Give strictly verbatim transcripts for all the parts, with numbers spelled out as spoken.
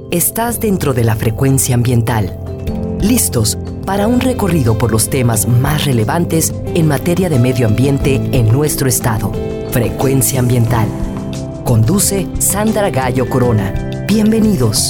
Estás dentro de la frecuencia ambiental. Listos para un recorrido por los temas más relevantes en materia de medio ambiente en nuestro estado. Frecuencia Ambiental. Conduce Sandra Gallo Corona. Bienvenidos.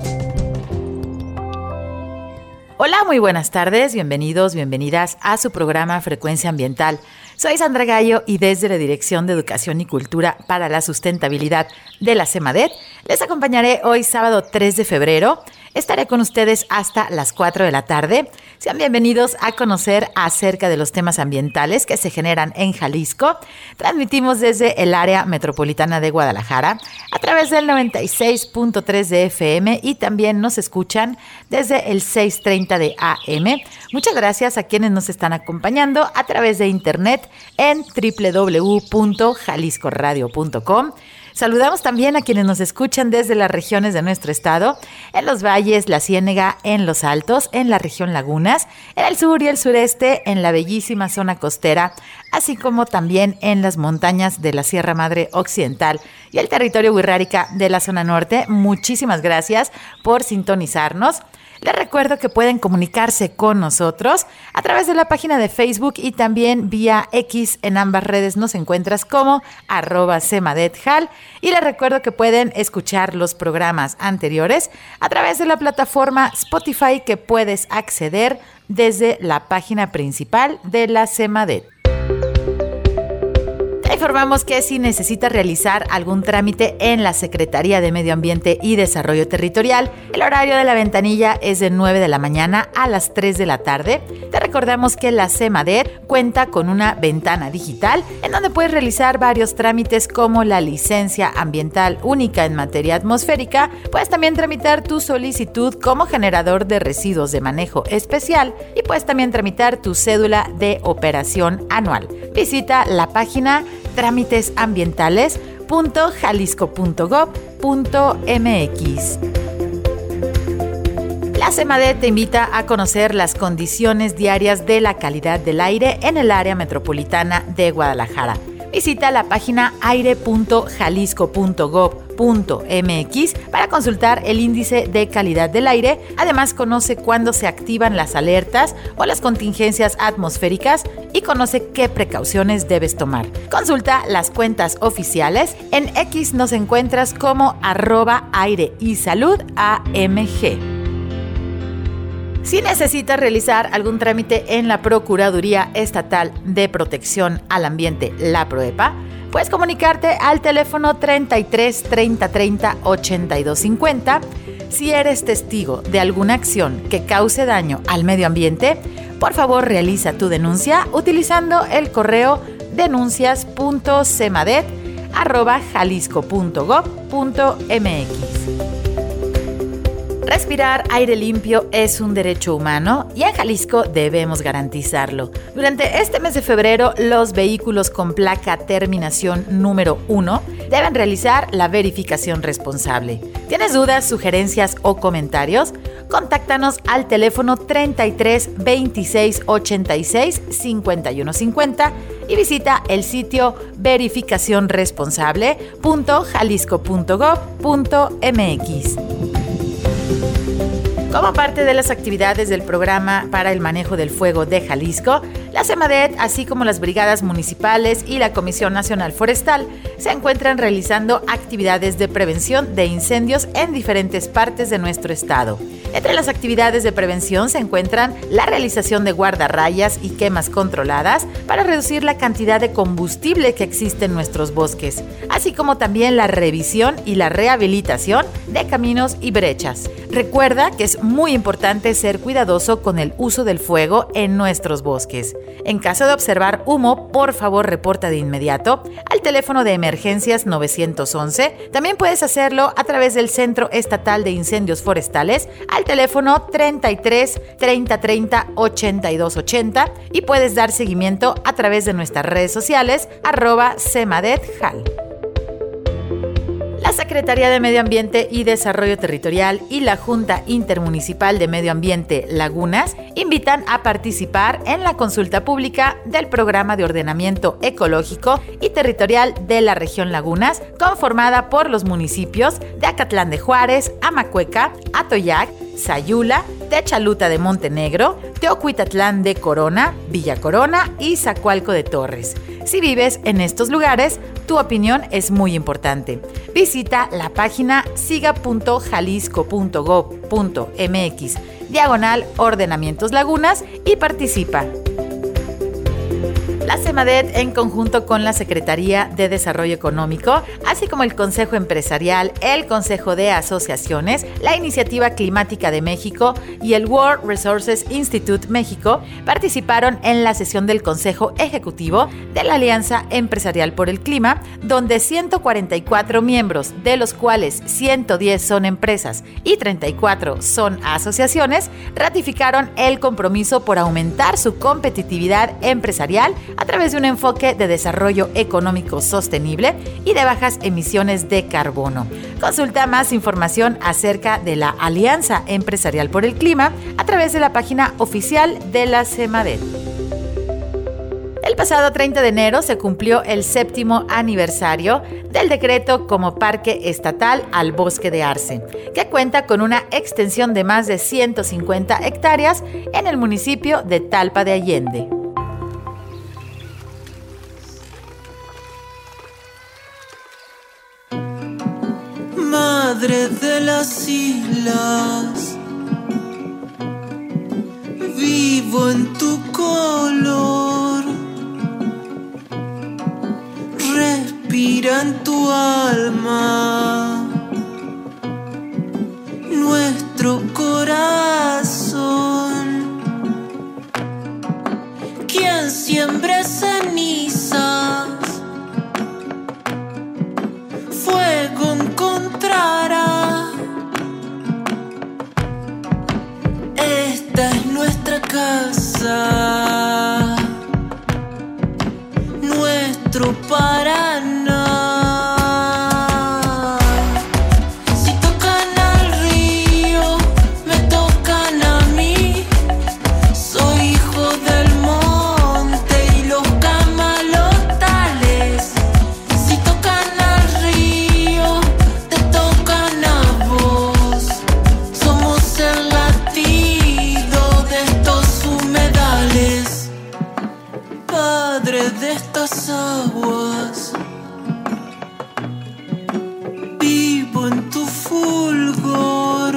Hola, muy buenas tardes, bienvenidos, bienvenidas a su programa Frecuencia Ambiental. Soy Sandra Gallo y desde la Dirección de Educación y Cultura para la Sustentabilidad de la CEMADET les acompañaré hoy sábado tres de febrero. Estaré con ustedes hasta las cuatro de la tarde. Sean bienvenidos a conocer acerca de los temas ambientales que se generan en Jalisco. Transmitimos desde el área metropolitana de Guadalajara a través del noventa y seis punto tres de F M y también nos escuchan desde el seiscientos treinta de A M. Muchas gracias a quienes nos están acompañando a través de internet en doble u doble u doble u punto jalisco radio punto com. Saludamos también a quienes nos escuchan desde las regiones de nuestro estado, en los valles, la Ciénega, en los Altos, en la región Lagunas, en el sur y el sureste, en la bellísima zona costera, así como también en las montañas de la Sierra Madre Occidental y el territorio wixárika de la zona norte. Muchísimas gracias por sintonizarnos. Les recuerdo que pueden comunicarse con nosotros a través de la página de Facebook y también vía X. En ambas redes nos encuentras como arroba cemadethal. Y les recuerdo que pueden escuchar los programas anteriores a través de la plataforma Spotify que puedes acceder desde la página principal de la CEMADET. Informamos que si necesitas realizar algún trámite en la Secretaría de Medio Ambiente y Desarrollo Territorial, el horario de la ventanilla es de nueve de la mañana a las tres de la tarde. Te recordamos que la CEMADET cuenta con una ventana digital en donde puedes realizar varios trámites como la licencia ambiental única en materia atmosférica. Puedes también tramitar tu solicitud como generador de residuos de manejo especial y puedes también tramitar tu cédula de operación anual. Visita la página trámitesambientales punto jalisco punto gob punto m x. La CEMADET te invita a conocer las condiciones diarias de la calidad del aire en el área metropolitana de Guadalajara. Visita la página aire punto jalisco punto gob punto m x para consultar el índice de calidad del aire. Además, conoce cuándo se activan las alertas o las contingencias atmosféricas y conoce qué precauciones debes tomar. Consulta las cuentas oficiales. En X nos encuentras como arroba aire y salud A M G. Si necesitas realizar algún trámite en la Procuraduría Estatal de Protección al Ambiente, la PROEPA, puedes comunicarte al teléfono treinta y tres treinta treinta ochenta y dos cincuenta. Si eres testigo de alguna acción que cause daño al medio ambiente, por favor realiza tu denuncia utilizando el correo denuncias punto cemadet arroba jalisco punto gob punto m x. Respirar aire limpio es un derecho humano y en Jalisco debemos garantizarlo. Durante este mes de febrero, los vehículos con placa terminación número uno deben realizar la verificación responsable. ¿Tienes dudas, sugerencias o comentarios? Contáctanos al teléfono treinta y tres veintiséis ochenta y seis cincuenta y uno cincuenta y visita el sitio verificación responsable punto jalisco punto gob punto m x. Como parte de las actividades del Programa para el Manejo del Fuego de Jalisco, la CEMADET, así como las brigadas municipales y la Comisión Nacional Forestal, se encuentran realizando actividades de prevención de incendios en diferentes partes de nuestro estado. Entre las actividades de prevención se encuentran la realización de guardarrayas y quemas controladas para reducir la cantidad de combustible que existe en nuestros bosques, así como también la revisión y la rehabilitación de caminos y brechas. Recuerda que es muy importante ser cuidadoso con el uso del fuego en nuestros bosques. En caso de observar humo, por favor reporta de inmediato al teléfono de emergencias nueve once. También puedes hacerlo a través del Centro Estatal de Incendios Forestales al teléfono treinta y tres treinta treinta ochenta y dos ochenta y puedes dar seguimiento a través de nuestras redes sociales arroba cemadethal. La Secretaría de Medio Ambiente y Desarrollo Territorial y la Junta Intermunicipal de Medio Ambiente Lagunas invitan a participar en la consulta pública del Programa de Ordenamiento Ecológico y Territorial de la Región Lagunas, conformada por los municipios de Acatlán de Juárez, Amacueca, Atoyac, Sayula, Techaluta de Montenegro, Teocuitatlán de Corona, Villa Corona y Zacualco de Torres. Si vives en estos lugares, tu opinión es muy importante. Visita la página siga punto jalisco punto gob punto mx diagonal ordenamientos lagunas y participa. La CEMADET, en conjunto con la Secretaría de Desarrollo Económico, así como el Consejo Empresarial, el Consejo de Asociaciones, la Iniciativa Climática de México y el World Resources Institute México, participaron en la sesión del Consejo Ejecutivo de la Alianza Empresarial por el Clima, donde ciento cuarenta y cuatro miembros, de los cuales ciento diez son empresas y treinta y cuatro son asociaciones, ratificaron el compromiso por aumentar su competitividad empresarial a través de un enfoque de desarrollo económico sostenible y de bajas emisiones de carbono. Consulta más información acerca de la Alianza Empresarial por el Clima a través de la página oficial de la CEMADET. El pasado treinta de enero se cumplió el séptimo aniversario del decreto como Parque Estatal al Bosque de Arce, que cuenta con una extensión de más de ciento cincuenta hectáreas en el municipio de Talpa de Allende. Madre de las islas, vivo en tu color, respira en tu alma, nuestro corazón. Quien siembre cenizas, fuego encontrará. Esta es nuestra casa, nuestro Paraná. Si tocan al río, me tocan a mí. Soy hijo del monte y los camalotales. Si tocan al río, te tocan a vos. Somos el latido de estos humedales, padre de estas aguas. Vivo en tu fulgor.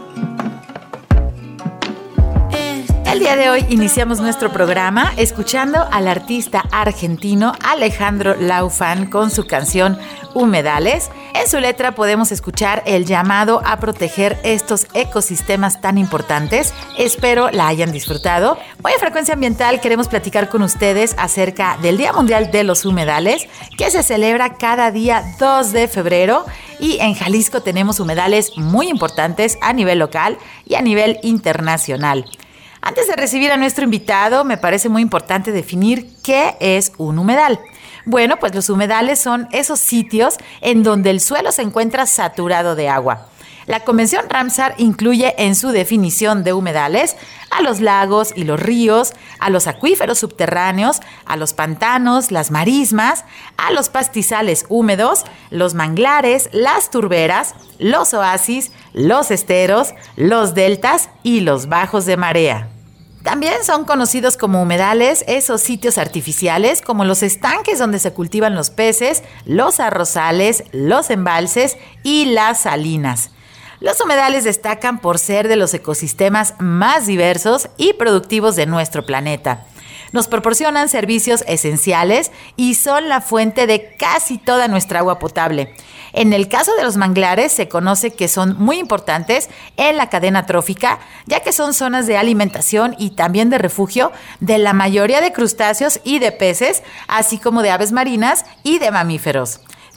El día de hoy iniciamos nuestro programa escuchando al artista argentino Alejandro Laufán con su canción Humedales. En su letra podemos escuchar el llamado a proteger estos ecosistemas tan importantes. Espero la hayan disfrutado. Hoy en Frecuencia Ambiental queremos platicar con ustedes acerca del Día Mundial de los Humedales, que se celebra cada día dos de febrero. Y en Jalisco tenemos humedales muy importantes a nivel local y a nivel internacional. Antes de recibir a nuestro invitado, me parece muy importante definir qué es un humedal. Bueno, pues los humedales son esos sitios en donde el suelo se encuentra saturado de agua. La Convención Ramsar incluye en su definición de humedales a los lagos y los ríos, a los acuíferos subterráneos, a los pantanos, las marismas, a los pastizales húmedos, los manglares, las turberas, los oasis, los esteros, los deltas y los bajos de marea. También son conocidos como humedales esos sitios artificiales como los estanques donde se cultivan los peces, los arrozales, los embalses y las salinas. Los humedales destacan por ser de los ecosistemas más diversos y productivos de nuestro planeta. Nos proporcionan servicios esenciales y son la fuente de casi toda nuestra agua potable. En el caso de los manglares se conoce que son muy importantes en la cadena trófica, ya que son zonas de alimentación y también de refugio de la mayoría de crustáceos y de peces, así como de aves marinas y de mamíferos.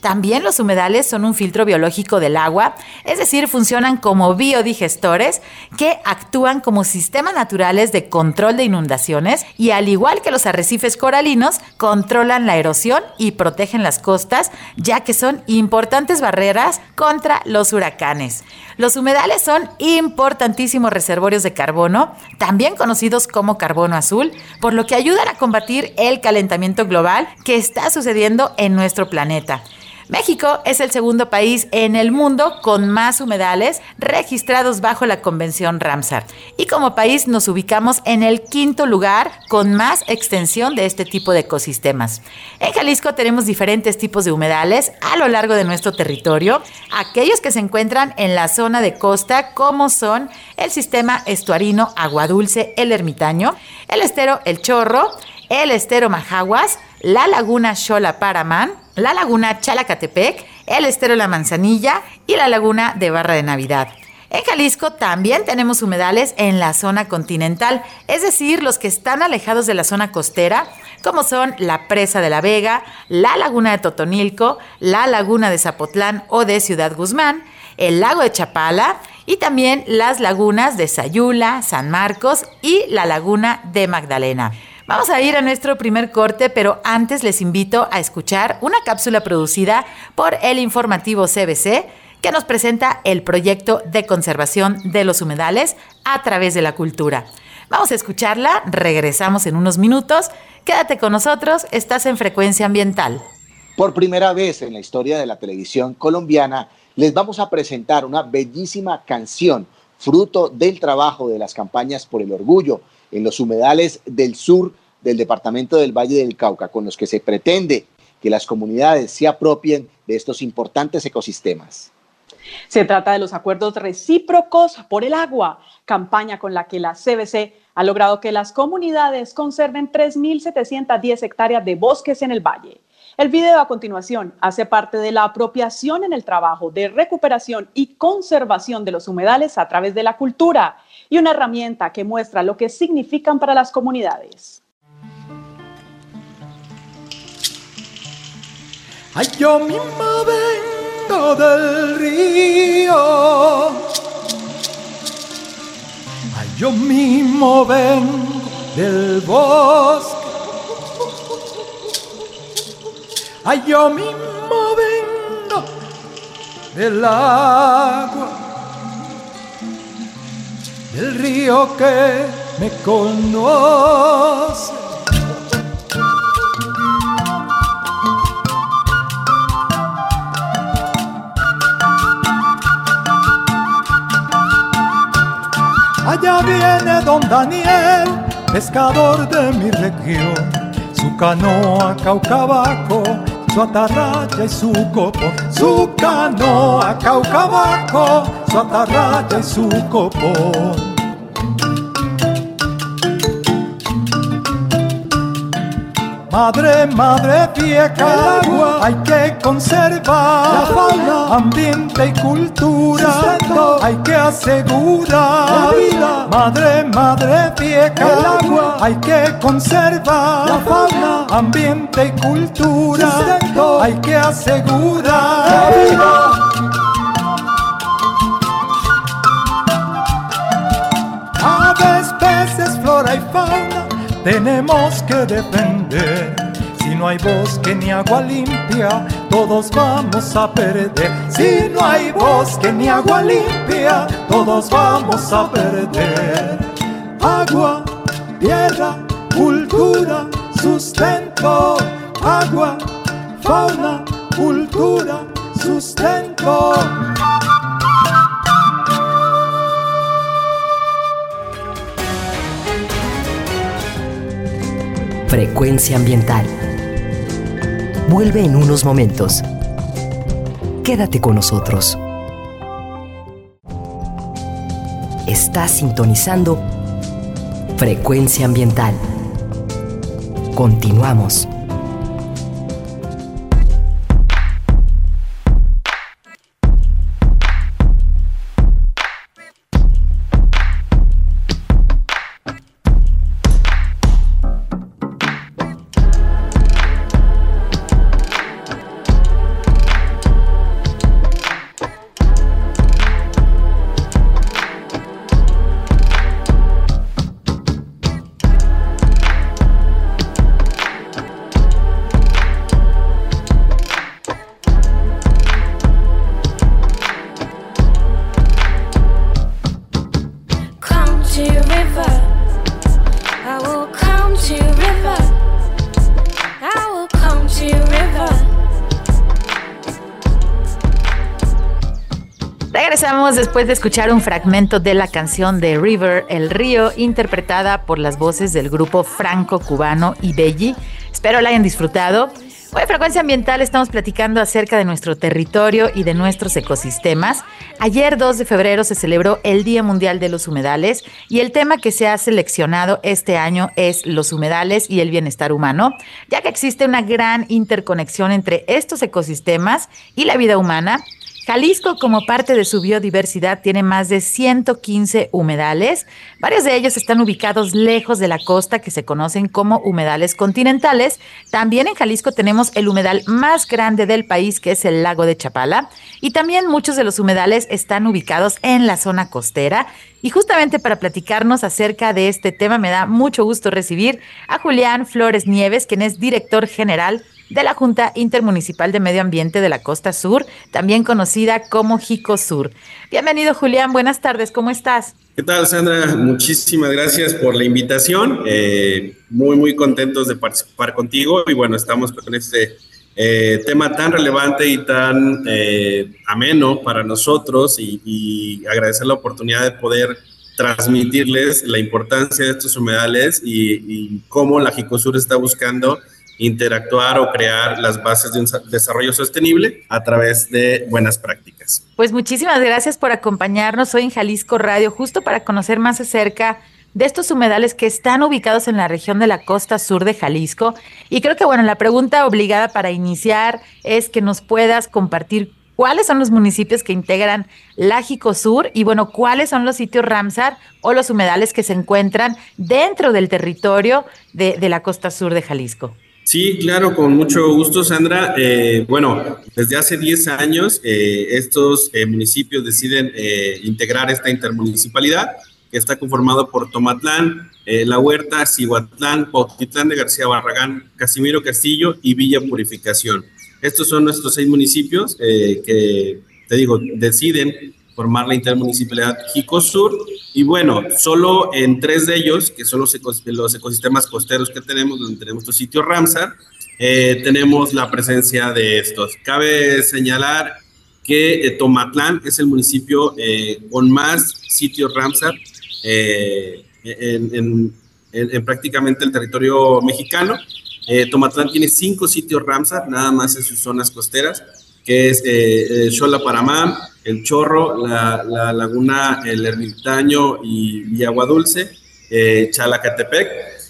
También los humedales son un filtro biológico del agua, es decir, funcionan como biodigestores que actúan como sistemas naturales de control de inundaciones y, al igual que los arrecifes coralinos, controlan la erosión y protegen las costas, ya que son importantes barreras contra los huracanes. Los humedales son importantísimos reservorios de carbono, también conocidos como carbono azul, por lo que ayudan a combatir el calentamiento global que está sucediendo en nuestro planeta. México es el segundo país en el mundo con más humedales registrados bajo la Convención Ramsar. Y como país nos ubicamos en el quinto lugar con más extensión de este tipo de ecosistemas. En Jalisco tenemos diferentes tipos de humedales a lo largo de nuestro territorio. Aquellos que se encuentran en la zona de costa, como son el sistema estuarino Agua Dulce El Ermitaño, el estero El Chorro, el estero Majaguas, la laguna Xola-Paramán, la laguna Chalacatepec, el estero La Manzanilla y la laguna de Barra de Navidad. En Jalisco también tenemos humedales en la zona continental, es decir, los que están alejados de la zona costera, como son la Presa de la Vega, la laguna de Totonilco, la laguna de Zapotlán o de Ciudad Guzmán, el lago de Chapala y también las lagunas de Sayula, San Marcos y la laguna de Magdalena. Vamos a ir a nuestro primer corte, pero antes les invito a escuchar una cápsula producida por el informativo C B C que nos presenta el proyecto de conservación de los humedales a través de la cultura. Vamos a escucharla, regresamos en unos minutos. Quédate con nosotros, estás en Frecuencia Ambiental. Por primera vez en la historia de la televisión colombiana, les vamos a presentar una bellísima canción, fruto del trabajo de las campañas por el orgullo en los humedales del sur del departamento del Valle del Cauca, con los que se pretende que las comunidades se apropien de estos importantes ecosistemas. Se trata de los acuerdos recíprocos por el agua, campaña con la que la C B C ha logrado que las comunidades conserven tres mil setecientas diez hectáreas de bosques en el valle. El video a continuación hace parte de la apropiación en el trabajo de recuperación y conservación de los humedales a través de la cultura y una herramienta que muestra lo que significan para las comunidades. Ay, yo misma vengo del río, ay, yo mismo vengo del bosque, ay, yo mismo vengo del agua, del río que me conoce. Allá viene don Daniel, pescador de mi región, su canoa caucabaco, su atarraya y su copón. Su canoa caucabaco, su atarraya y su copón. Madre, madre vieja, el agua hay que conservar, la fauna, ambiente y cultura, sustento, hay que asegurar la vida. Madre, madre vieja, el agua hay que conservar, la fauna, ambiente y cultura, sustento, hay que asegurar la vida. Aves, peces, flora y fauna tenemos que defender. Si no hay bosque ni agua limpia, todos vamos a perder. Si no hay bosque ni agua limpia, todos vamos a perder. Agua, tierra, cultura, sustento. Agua, fauna, cultura, sustento. Frecuencia Ambiental. Vuelve en unos momentos. Quédate con nosotros. Estás sintonizando Frecuencia Ambiental. Continuamos. river. I will come to your river. I will come to your river. Regresamos después de escuchar un fragmento de la canción de River, El Río, interpretada por las voces del grupo franco-cubano Ibelli. Espero la hayan disfrutado. Hoy en Frecuencia Ambiental estamos platicando acerca de nuestro territorio y de nuestros ecosistemas. Ayer, dos de febrero, se celebró el Día Mundial de los Humedales y el tema que se ha seleccionado este año es los humedales y el bienestar humano, ya que existe una gran interconexión entre estos ecosistemas y la vida humana. Jalisco, como parte de su biodiversidad, tiene más de ciento quince humedales. Varios de ellos están ubicados lejos de la costa, que se conocen como humedales continentales. También en Jalisco tenemos el humedal más grande del país, que es el lago de Chapala. Y también muchos de los humedales están ubicados en la zona costera. Y justamente para platicarnos acerca de este tema, me da mucho gusto recibir a Julián Flores Nieves, quien es director general de la Junta Intermunicipal de Medio Ambiente de la Costa Sur, también conocida como JICOSUR. Bienvenido, Julián, buenas tardes, ¿cómo estás? ¿Qué tal, Sandra? Muchísimas gracias por la invitación, eh, muy, muy contentos de participar contigo y bueno, estamos con este eh, tema tan relevante y tan eh, ameno para nosotros y, y agradecer la oportunidad de poder transmitirles la importancia de estos humedales y, y cómo la JICOSUR está buscando interactuar o crear las bases de un desarrollo sostenible a través de buenas prácticas. Pues muchísimas gracias por acompañarnos hoy en Jalisco Radio, justo para conocer más acerca de estos humedales que están ubicados en la región de la costa sur de Jalisco. Y creo que, bueno, la pregunta obligada para iniciar es que nos puedas compartir cuáles son los municipios que integran la JICOSUR y, bueno, cuáles son los sitios Ramsar o los humedales que se encuentran dentro del territorio de, de la costa sur de Jalisco. Sí, claro, con mucho gusto, Sandra. Eh, bueno, desde hace diez años eh, estos eh, municipios deciden eh, integrar esta intermunicipalidad que está conformado por Tomatlán, eh, La Huerta, Cihuatlán, Cuautitlán de García Barragán, Casimiro Castillo y Villa Purificación. Estos son nuestros seis municipios eh, que, te digo, deciden formar la intermunicipalidad JICOSUR y bueno, solo en tres de ellos, que son los, ecos, los ecosistemas costeros que tenemos, donde tenemos estos sitios Ramsar, eh, tenemos la presencia de estos. Cabe señalar que eh, Tomatlán es el municipio eh, con más sitios Ramsar eh, en, en, en, en prácticamente el territorio mexicano. Eh, Tomatlán tiene cinco sitios Ramsar, nada más en sus zonas costeras, que es eh, Xola-Paramá, El Chorro, la, la Laguna El Ermitaño y, y Agua Dulce, eh, Chalacatepec.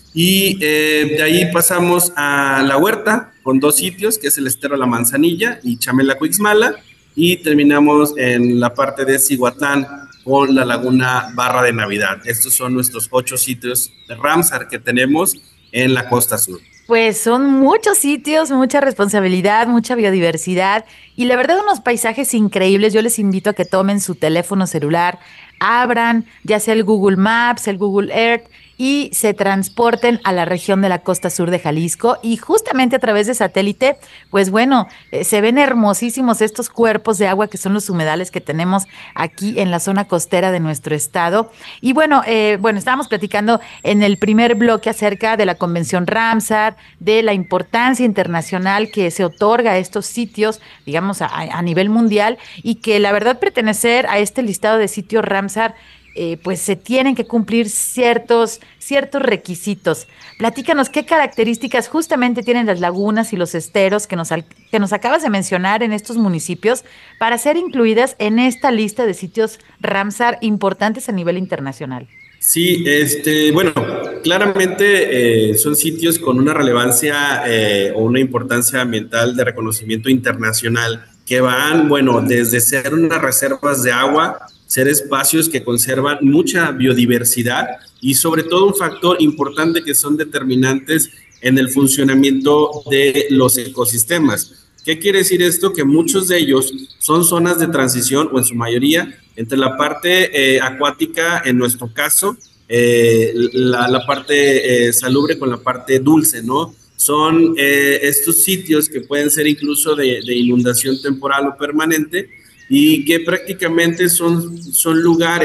Y eh, de ahí pasamos a La Huerta, con dos sitios, que es el Estero La Manzanilla y Chamela-Cuixmala. Y terminamos en la parte de Cihuatlán, con la Laguna Barra de Navidad. Estos son nuestros ocho sitios de Ramsar que tenemos en la costa sur. Pues son muchos sitios, mucha responsabilidad, mucha biodiversidad y la verdad unos paisajes increíbles. Yo les invito a que tomen su teléfono celular, abran ya sea el Google Maps, el Google Earth y se transporten a la región de la costa sur de Jalisco y justamente a través de satélite, pues bueno, eh, se ven hermosísimos estos cuerpos de agua que son los humedales que tenemos aquí en la zona costera de nuestro estado. Y bueno, eh, bueno, estábamos platicando en el primer bloque acerca de la Convención Ramsar, de la importancia internacional que se otorga a estos sitios, digamos, a, a nivel mundial y que la verdad pertenecer a este listado de sitios Ramsar Eh, pues se tienen que cumplir ciertos, ciertos requisitos. Platícanos qué características justamente tienen las lagunas y los esteros que nos, que nos acabas de mencionar en estos municipios para ser incluidas en esta lista de sitios Ramsar importantes a nivel internacional. Sí, este, bueno, claramente eh, son sitios con una relevancia eh, o una importancia ambiental de reconocimiento internacional que van, bueno, desde ser unas reservas de agua, ser espacios que conservan mucha biodiversidad y sobre todo un factor importante que son determinantes en el funcionamiento de los ecosistemas. ¿Qué quiere decir esto? Que muchos de ellos son zonas de transición o en su mayoría entre la parte eh, acuática, en nuestro caso, eh, la, la parte eh, salubre con la parte dulce, ¿no? Son eh, estos sitios que pueden ser incluso de, de inundación temporal o permanente y que prácticamente son, son lugares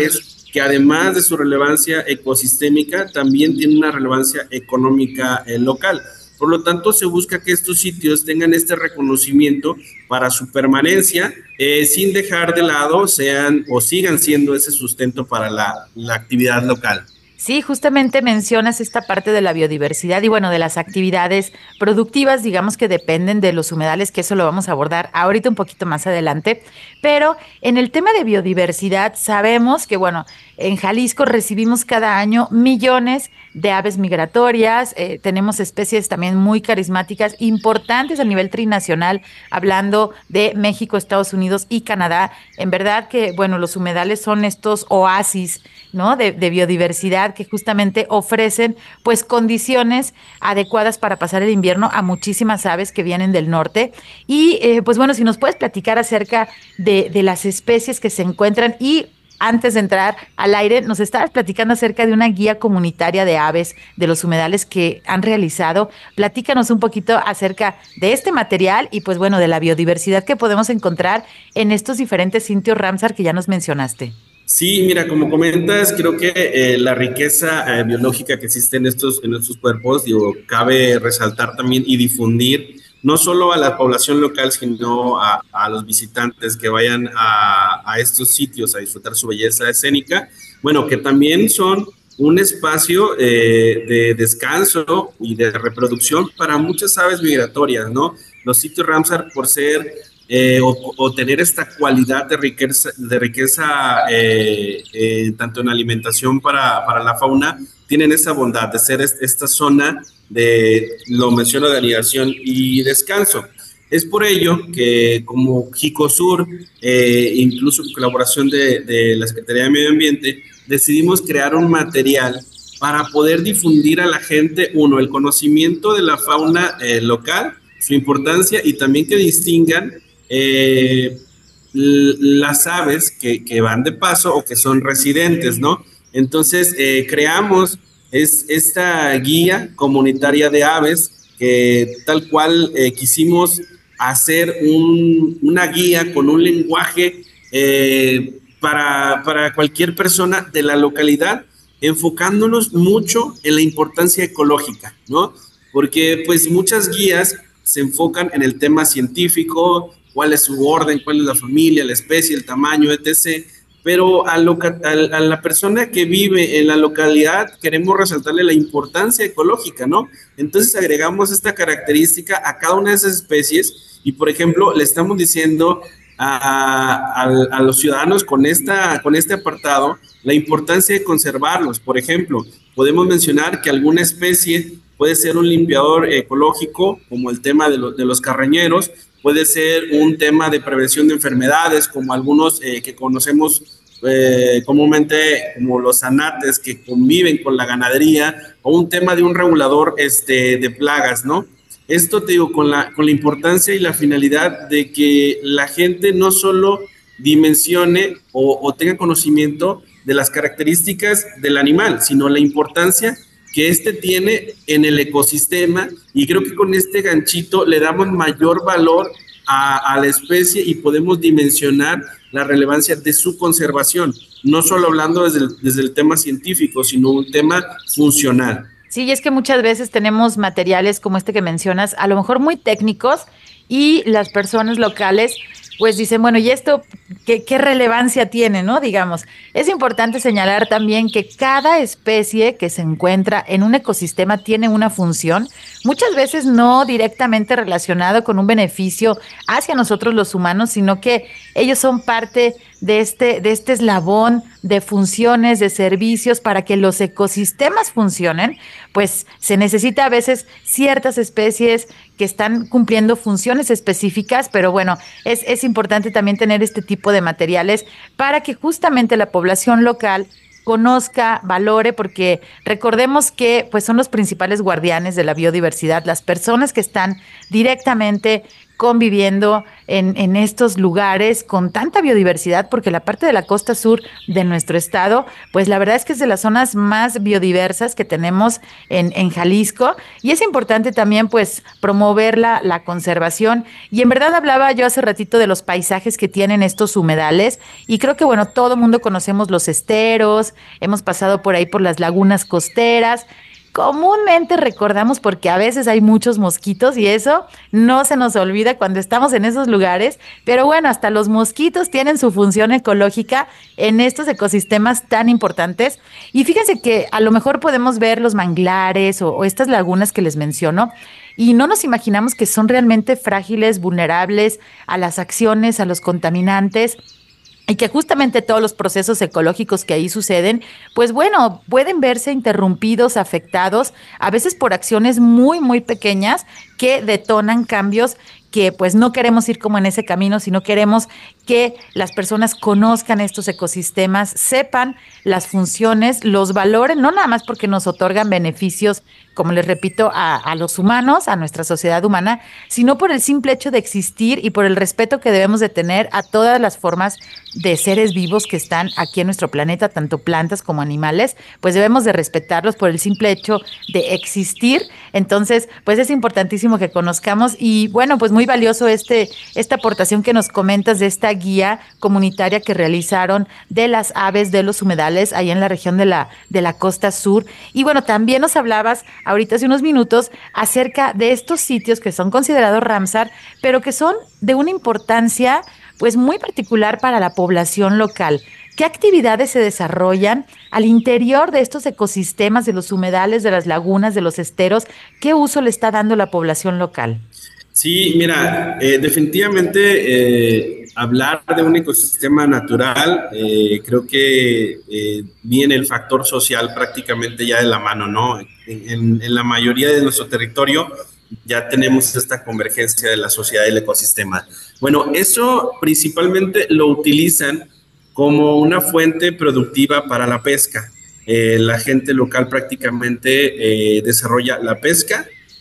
que además de su relevancia ecosistémica, también tiene una relevancia económica eh, local. Por lo tanto, se busca que estos sitios tengan este reconocimiento para su permanencia, eh, sin dejar de lado, sean o sigan siendo ese sustento para la, la actividad local. Sí, justamente mencionas esta parte de la biodiversidad y bueno, de las actividades productivas, digamos que dependen de los humedales, que eso lo vamos a abordar ahorita un poquito más adelante, pero en el tema de biodiversidad sabemos que bueno, en Jalisco recibimos cada año millones de aves migratorias, eh, tenemos especies también muy carismáticas, importantes a nivel trinacional, hablando de México, Estados Unidos y Canadá. En verdad que, bueno, los humedales son estos oasis, ¿no? De, de biodiversidad que justamente ofrecen, pues, condiciones adecuadas para pasar el invierno a muchísimas aves que vienen del norte. Y, eh, pues, bueno, si nos puedes platicar acerca de, de las especies que se encuentran y antes de entrar al aire, nos estabas platicando acerca de una guía comunitaria de aves de los humedales que han realizado. Platícanos un poquito acerca de este material y, pues bueno, de la biodiversidad que podemos encontrar en estos diferentes sitios Ramsar que ya nos mencionaste. Sí, mira, como comentas, creo que eh, la riqueza eh, biológica que existe en estos, en estos cuerpos, digo, cabe resaltar también y difundir no solo a la población local, sino a, a los visitantes que vayan a, a estos sitios a disfrutar su belleza escénica, bueno, que también son un espacio eh, de descanso y de reproducción para muchas aves migratorias, ¿no? Los sitios Ramsar, por ser eh, o, o tener esta cualidad de riqueza, de riqueza eh, eh, tanto en alimentación para, para la fauna, tienen esa bondad de ser esta zona de, lo menciono, de anidación y descanso. Es por ello que como Jicosur, eh, incluso en colaboración de, de la Secretaría de Medio Ambiente, decidimos crear un material para poder difundir a la gente, uno, el conocimiento de la fauna eh, local, su importancia, y también que distingan eh, las aves que, que van de paso o que son residentes, ¿no? Entonces, eh, creamos es, esta guía comunitaria de aves, que tal cual eh, quisimos hacer un, una guía con un lenguaje eh, para, para cualquier persona de la localidad, enfocándonos mucho en la importancia ecológica, ¿no? Porque pues muchas guías se enfocan en el tema científico, cuál es su orden, cuál es la familia, la especie, el tamaño, etcétera. Pero a, loca, a, a la persona que vive en la localidad queremos resaltarle la importancia ecológica, ¿no? Entonces agregamos esta característica a cada una de esas especies y, por ejemplo, le estamos diciendo a, a, a los ciudadanos con, esta, con este apartado la importancia de conservarlos. Por ejemplo, podemos mencionar que alguna especie puede ser un limpiador ecológico, como el tema de, lo, de los carreñeros, puede ser un tema de prevención de enfermedades, como algunos eh, que conocemos eh, comúnmente como los zanates que conviven con la ganadería, o un tema de un regulador este, de plagas, ¿no? Esto te digo, con la, con la importancia y la finalidad de que la gente no solo dimensione o, o tenga conocimiento de las características del animal, sino la importancia que este tiene en el ecosistema, y creo que con este ganchito le damos mayor valor a, a la especie y podemos dimensionar la relevancia de su conservación, no solo hablando desde el, desde el tema científico, sino un tema funcional. Sí, y es que muchas veces tenemos materiales como este que mencionas, a lo mejor muy técnicos, y las personas locales pues dicen, bueno, ¿y esto qué, qué relevancia tiene, no? Digamos, es importante señalar también que cada especie que se encuentra en un ecosistema tiene una función, muchas veces no directamente relacionado con un beneficio hacia nosotros los humanos, sino que ellos son parte de este, de este eslabón de funciones, de servicios para que los ecosistemas funcionen. Pues se necesita a veces ciertas especies que están cumpliendo funciones específicas, pero bueno, es, es importante también tener este tipo de materiales para que justamente la población local conozca, valore, porque recordemos que pues son los principales guardianes de la biodiversidad, las personas que están directamente conviviendo en, en estos lugares con tanta biodiversidad, porque la parte de la costa sur de nuestro estado, pues la verdad es que es de las zonas más biodiversas que tenemos en, en Jalisco, y es importante también pues promover la, la conservación. Y en verdad hablaba yo hace ratito de los paisajes que tienen estos humedales, y creo que bueno, todo el mundo conocemos los esteros, hemos pasado por ahí por las lagunas costeras. Comúnmente recordamos porque a veces hay muchos mosquitos y eso no se nos olvida cuando estamos en esos lugares, pero bueno, hasta los mosquitos tienen su función ecológica en estos ecosistemas tan importantes. Y fíjense que a lo mejor podemos ver los manglares o, o estas lagunas que les menciono y no nos imaginamos que son realmente frágiles, vulnerables a las acciones, a los contaminantes. Y que justamente todos los procesos ecológicos que ahí suceden, pues bueno, pueden verse interrumpidos, afectados, a veces por acciones muy, muy pequeñas que detonan cambios que pues no queremos ir como en ese camino, sino queremos que las personas conozcan estos ecosistemas, sepan las funciones, los valoren, no nada más porque nos otorgan beneficios, como les repito, a, a los humanos, a nuestra sociedad humana, sino por el simple hecho de existir y por el respeto que debemos de tener a todas las formas de seres vivos que están aquí en nuestro planeta, tanto plantas como animales, pues debemos de respetarlos por el simple hecho de existir. Entonces, pues es importantísimo que conozcamos y bueno, pues muy valioso este, esta aportación que nos comentas de esta guía comunitaria que realizaron de las aves de los humedales ahí en la región de la, de la costa sur. Y bueno, también nos hablabas ahorita hace unos minutos acerca de estos sitios que son considerados Ramsar, pero que son de una importancia pues muy particular para la población local. ¿Qué actividades se desarrollan al interior de estos ecosistemas, de los humedales, de las lagunas, de los esteros? ¿Qué uso le está dando la población local? Sí, mira, eh, definitivamente eh, hablar de un ecosistema natural, eh, creo que eh, viene el factor social prácticamente ya de la mano, ¿no? En, en, en la mayoría de nuestro territorio ya tenemos esta convergencia de la sociedad y el ecosistema. Bueno, eso principalmente lo utilizan como una fuente productiva para la pesca. Eh, la gente local prácticamente eh, desarrolla la pesca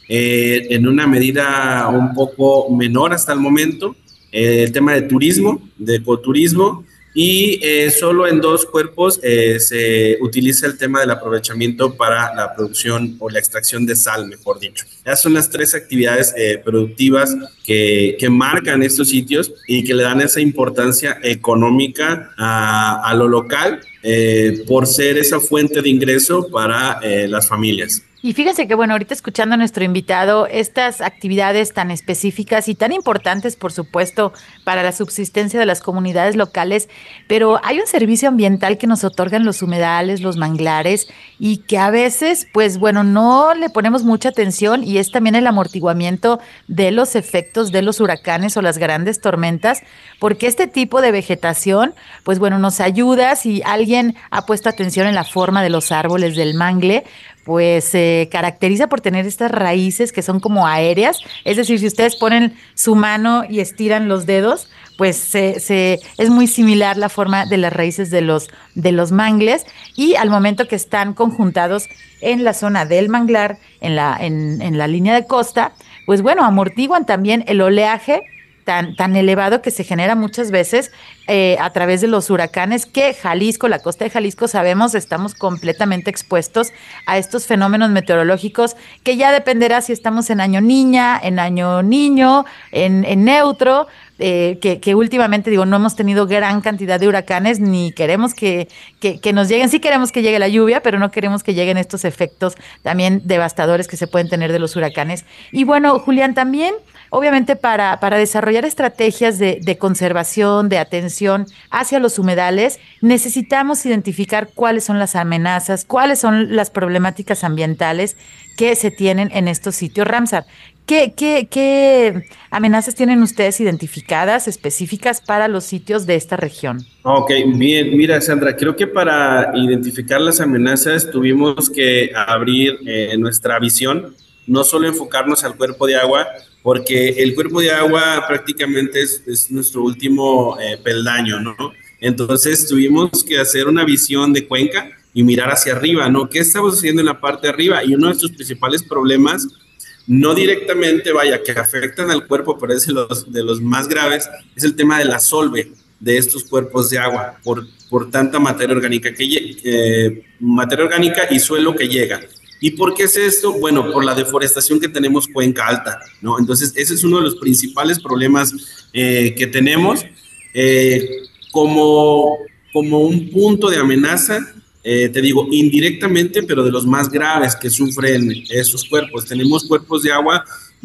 eh, en una medida un poco menor hasta el momento. Eh, el tema de turismo, de ecoturismo, y eh, solo en dos cuerpos eh, se utiliza el tema del aprovechamiento para la producción o la extracción de sal, mejor dicho. Esas son las tres actividades eh, productivas que, que marcan estos sitios y que le dan esa importancia económica a, a lo local eh, por ser esa fuente de ingreso para eh, las familias. Y fíjense que, bueno, ahorita escuchando a nuestro invitado, estas actividades tan específicas y tan importantes, por supuesto, para la subsistencia de las comunidades locales, pero hay un servicio ambiental que nos otorgan los humedales, los manglares, y que a veces, pues bueno, no le ponemos mucha atención, y es también el amortiguamiento de los efectos de los huracanes o las grandes tormentas, porque este tipo de vegetación, pues bueno, nos ayuda. Si alguien ha puesto atención en la forma de los árboles del mangle, pues se eh, caracteriza por tener estas raíces que son como aéreas, es decir, si ustedes ponen su mano y estiran los dedos, pues se, se, es muy similar la forma de las raíces de los, de los mangles, y al momento que están conjuntados en la zona del manglar, en la, en, en la línea de costa, pues bueno, amortiguan también el oleaje tan, tan elevado que se genera muchas veces eh, a través de los huracanes, que Jalisco, la costa de Jalisco, sabemos, estamos completamente expuestos a estos fenómenos meteorológicos, que ya dependerá si estamos en año niña, en año niño, en, en neutro, eh, que, que últimamente, digo, no hemos tenido gran cantidad de huracanes, ni queremos que, que, que nos lleguen. Sí queremos que llegue la lluvia, pero no queremos que lleguen estos efectos también devastadores que se pueden tener de los huracanes. Y bueno, Julián, también obviamente para, para desarrollar estrategias de, de conservación, de atención hacia los humedales, necesitamos identificar cuáles son las amenazas, cuáles son las problemáticas ambientales que se tienen en estos sitios Ramsar. ¿Qué, qué, qué amenazas tienen ustedes identificadas específicas para los sitios de esta región? Ok, bien, mira, Sandra, creo que para identificar las amenazas tuvimos que abrir eh, nuestra visión, no solo enfocarnos al cuerpo de agua, porque el cuerpo de agua prácticamente es, es nuestro último eh, peldaño, ¿no? Entonces tuvimos que hacer una visión de cuenca y mirar hacia arriba, ¿no? ¿Qué estamos haciendo en la parte de arriba? Y uno de nuestros principales problemas no directamente, vaya, que afectan al cuerpo, pero es de los, de los más graves, es el tema de la solve de estos cuerpos de agua, por, por tanta materia orgánica, que, eh, materia orgánica y suelo que llega. ¿Y por qué es esto? Bueno, por la deforestación que tenemos Cuenca Alta, ¿no? Entonces, ese es uno de los principales problemas eh, que tenemos eh, como, como un punto de amenaza, eh, te digo, indirectamente, pero de los más graves que sufren esos cuerpos. Tenemos cuerpos de agua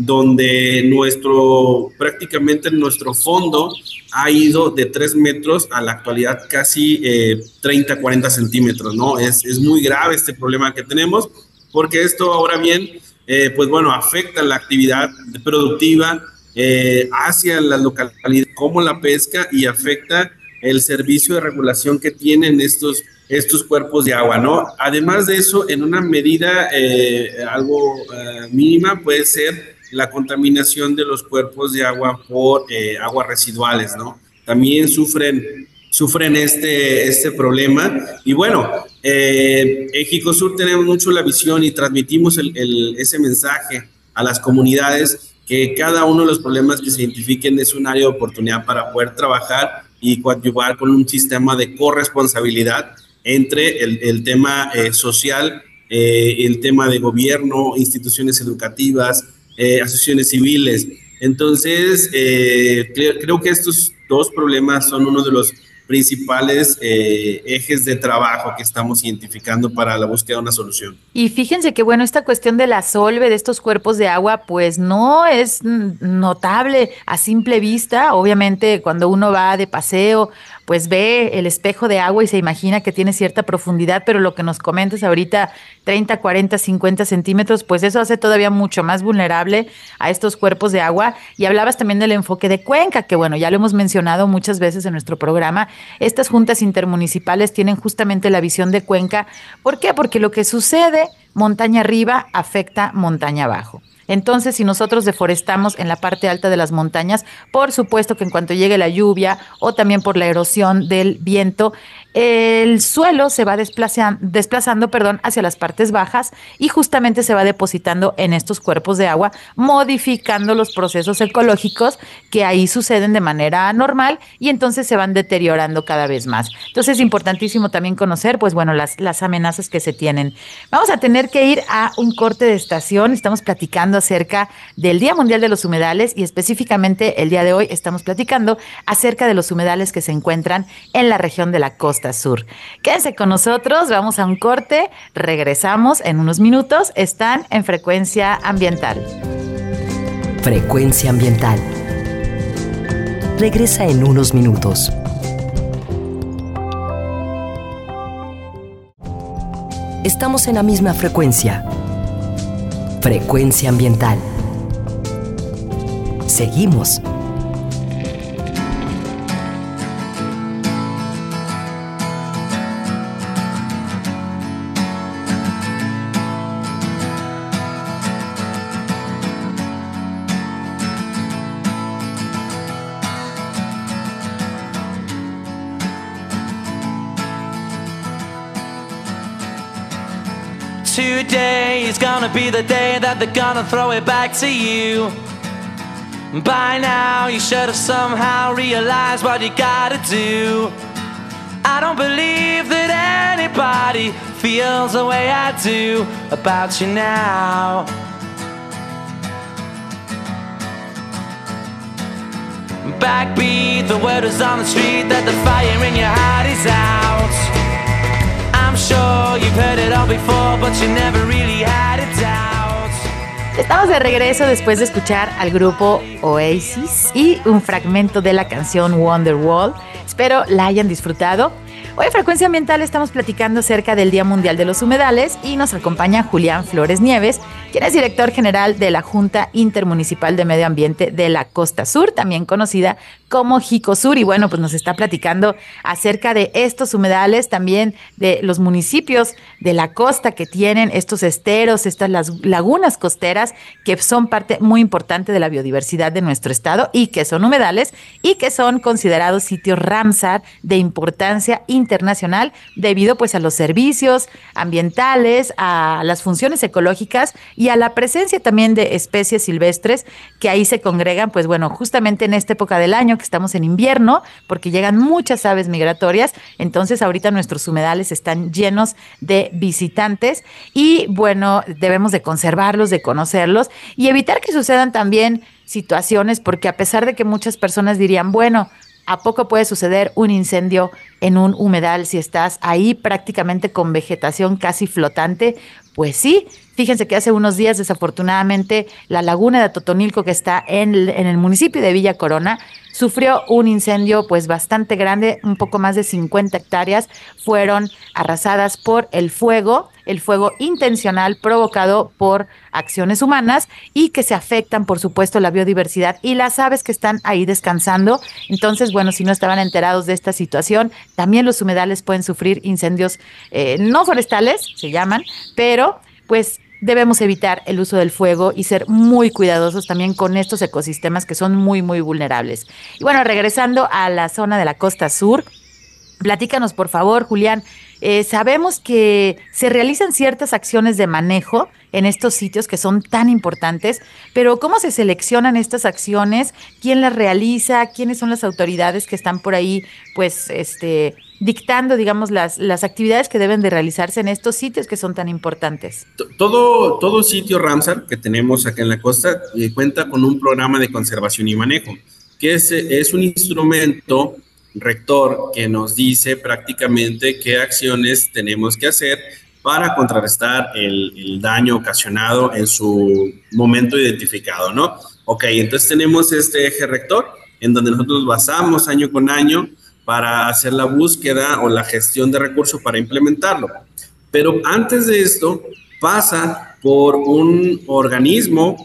donde nuestro, prácticamente nuestro fondo ha ido de tres metros a la actualidad casi eh, treinta, cuarenta centímetros, ¿no? Es, es muy grave este problema que tenemos, porque esto ahora bien, eh, pues bueno, afecta la actividad productiva eh, hacia la localidad como la pesca y afecta el servicio de regulación que tienen estos, estos cuerpos de agua, ¿no? Además de eso, en una medida eh, algo eh, mínima puede ser la contaminación de los cuerpos de agua por eh, aguas residuales, ¿no? También sufren, sufren este, este problema. Y bueno, eh, en Jicosur tenemos mucho la visión y transmitimos el, el, ese mensaje a las comunidades, que cada uno de los problemas que se identifiquen es un área de oportunidad para poder trabajar y coadyuvar con un sistema de corresponsabilidad entre el, el tema eh, social, eh, el tema de gobierno, instituciones educativas, eh, asociaciones civiles. Entonces, eh, creo, creo que estos dos problemas son uno de los principales eh, ejes de trabajo que estamos identificando para la búsqueda de una solución. Y fíjense que, bueno, esta cuestión de la solve de estos cuerpos de agua, pues no es notable a simple vista. Obviamente, cuando uno va de paseo, pues ve el espejo de agua y se imagina que tiene cierta profundidad, pero lo que nos comentas ahorita, treinta, cuarenta, cincuenta centímetros, pues eso hace todavía mucho más vulnerable a estos cuerpos de agua. Y hablabas también del enfoque de Cuenca, que bueno, ya lo hemos mencionado muchas veces en nuestro programa. Estas juntas intermunicipales tienen justamente la visión de Cuenca. ¿Por qué? Porque lo que sucede montaña arriba afecta montaña abajo. Entonces, si nosotros deforestamos en la parte alta de las montañas, por supuesto que en cuanto llegue la lluvia o también por la erosión del viento, el suelo se va desplazando, desplazando perdón, hacia las partes bajas y justamente se va depositando en estos cuerpos de agua, modificando los procesos ecológicos que ahí suceden de manera normal y entonces se van deteriorando cada vez más. Entonces es importantísimo también conocer, pues bueno, las, las amenazas que se tienen. Vamos a tener que ir a un corte de estación. Estamos platicando acerca del Día Mundial de los Humedales y específicamente el día de hoy estamos platicando acerca de los humedales que se encuentran en la región de la costa sur. Quédense con nosotros, vamos a un corte, regresamos en unos minutos, están en Frecuencia Ambiental. Frecuencia Ambiental. Regresa en unos minutos. Estamos en la misma frecuencia. Frecuencia Ambiental. Seguimos. Today is gonna be the day that they're gonna throw it back to you. By now you should have somehow realized what you gotta do. I don't believe that anybody feels the way I do about you now. Backbeat, the word is on the street that the fire in your heart is out. I'm sure you've heard it all before, but you never really had it out. Estamos de regreso después de escuchar al grupo Oasis y un fragmento de la canción Wonderwall. Espero la hayan disfrutado. Hoy en Frecuencia Ambiental estamos platicando acerca del Día Mundial de los Humedales y nos acompaña Julián Flores Nieves, quien es director general de la Junta Intermunicipal de Medio Ambiente de la Costa Sur, también conocida como Jicosur, y bueno, pues nos está platicando acerca de estos humedales, también de los municipios de la costa que tienen estos esteros, estas las lagunas costeras que son parte muy importante de la biodiversidad de nuestro estado y que son humedales y que son considerados sitios Ramsar de importancia internacional debido pues a los servicios ambientales, a las funciones ecológicas y a la presencia también de especies silvestres que ahí se congregan, pues bueno, justamente en esta época del año que estamos en invierno, porque llegan muchas aves migratorias, entonces ahorita nuestros humedales están llenos de visitantes y bueno, debemos de conservarlos, de conocerlos y evitar que sucedan también situaciones, porque a pesar de que muchas personas dirían, bueno, ¿a poco puede suceder un incendio en un humedal si estás ahí prácticamente con vegetación casi flotante? Pues sí, fíjense que hace unos días desafortunadamente la laguna de Totonilco, que está en el, en el municipio de Villa Corona, sufrió un incendio pues bastante grande, un poco más de cincuenta hectáreas fueron arrasadas por el fuego, el fuego intencional provocado por acciones humanas y que se afectan por supuesto la biodiversidad y las aves que están ahí descansando. Entonces, bueno, si no estaban enterados de esta situación, también los humedales pueden sufrir incendios eh, no forestales, se llaman, pero pues debemos evitar el uso del fuego y ser muy cuidadosos también con estos ecosistemas que son muy, muy vulnerables. Y bueno, regresando a la zona de la costa sur, platícanos por favor, Julián. Eh, sabemos que se realizan ciertas acciones de manejo en estos sitios que son tan importantes, pero ¿cómo se seleccionan estas acciones? ¿Quién las realiza? ¿Quiénes son las autoridades que están por ahí, pues, este, dictando, digamos, las, las actividades que deben de realizarse en estos sitios que son tan importantes? Todo, todo sitio Ramsar que tenemos acá en la costa eh, cuenta con un programa de conservación y manejo, que es, es un instrumento rector que nos dice prácticamente qué acciones tenemos que hacer para contrarrestar el, el daño ocasionado en su momento identificado, ¿no? Ok, entonces tenemos este eje rector en donde nosotros nos basamos año con año para hacer la búsqueda o la gestión de recursos para implementarlo. Pero antes de esto pasa por un organismo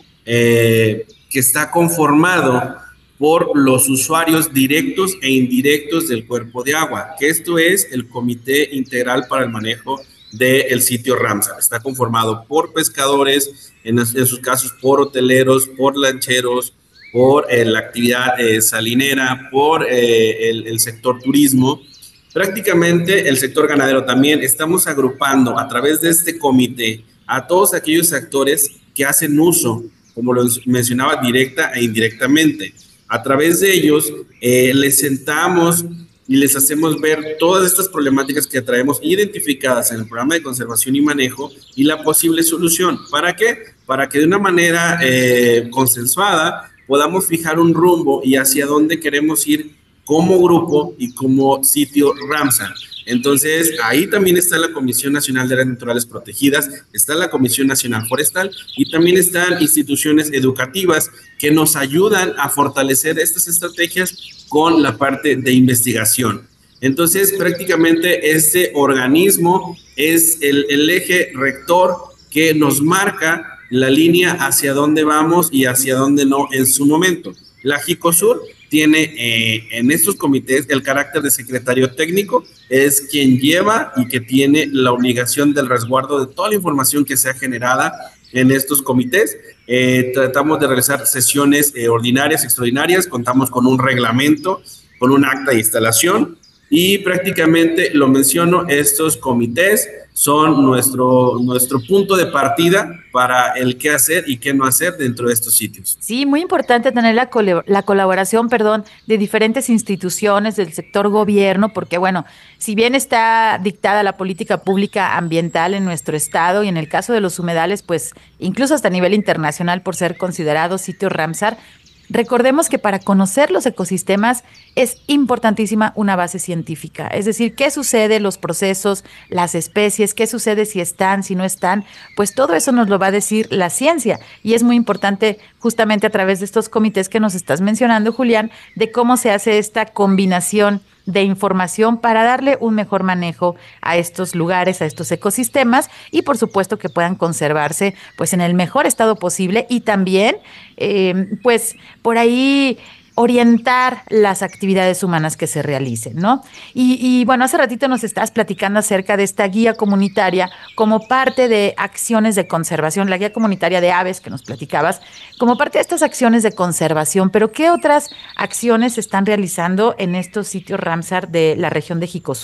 eh, que está conformado por los usuarios directos e indirectos del cuerpo de agua, que esto es el Comité Integral para el Manejo del sitio Ramsar. Está conformado por pescadores, en, en sus casos por hoteleros, por lancheros, por eh, la actividad eh, salinera, por eh, el, el sector turismo, prácticamente el sector ganadero también. Estamos agrupando a través de este comité a todos aquellos actores que hacen uso, como lo mencionaba, directa e indirectamente. A través de ellos eh, les sentamos y les hacemos ver todas estas problemáticas que traemos identificadas en el programa de conservación y manejo y la posible solución. ¿Para qué? Para que de una manera eh, consensuada podamos fijar un rumbo y hacia dónde queremos ir como grupo y como sitio Ramsar. Entonces, ahí también está la Comisión Nacional de Áreas Naturales Protegidas, está la Comisión Nacional Forestal y también están instituciones educativas que nos ayudan a fortalecer estas estrategias con la parte de investigación. Entonces, prácticamente este organismo es el, el eje rector que nos marca la línea hacia dónde vamos y hacia dónde no en su momento. La JICOSUR tiene eh, en estos comités el carácter de secretario técnico, es quien lleva y que tiene la obligación del resguardo de toda la información que sea generada en estos comités. Eh, tratamos de realizar sesiones eh, ordinarias, extraordinarias, contamos con un reglamento, con un acta de instalación y prácticamente, lo menciono, estos comités son nuestro, nuestro punto de partida para el qué hacer y qué no hacer dentro de estos sitios. Sí, muy importante tener la, col- la colaboración, perdón, de diferentes instituciones del sector gobierno, porque bueno, si bien está dictada la política pública ambiental en nuestro estado y en el caso de los humedales, pues incluso hasta a nivel internacional por ser considerados sitios Ramsar, recordemos que para conocer los ecosistemas es importantísima una base científica, es decir, qué sucede, los procesos, las especies, qué sucede si están, si no están, pues todo eso nos lo va a decir la ciencia y es muy importante justamente a través de estos comités que nos estás mencionando, Julián, de cómo se hace esta combinación de información para darle un mejor manejo a estos lugares, a estos ecosistemas y por supuesto que puedan conservarse pues en el mejor estado posible y también eh, pues por ahí orientar las actividades humanas que se realicen, ¿no? Y, y bueno, hace ratito nos estás platicando acerca de esta guía comunitaria como parte de acciones de conservación, la guía comunitaria de aves que nos platicabas, como parte de estas acciones de conservación, pero ¿qué otras acciones se están realizando en estos sitios Ramsar de la región de JICOSUR?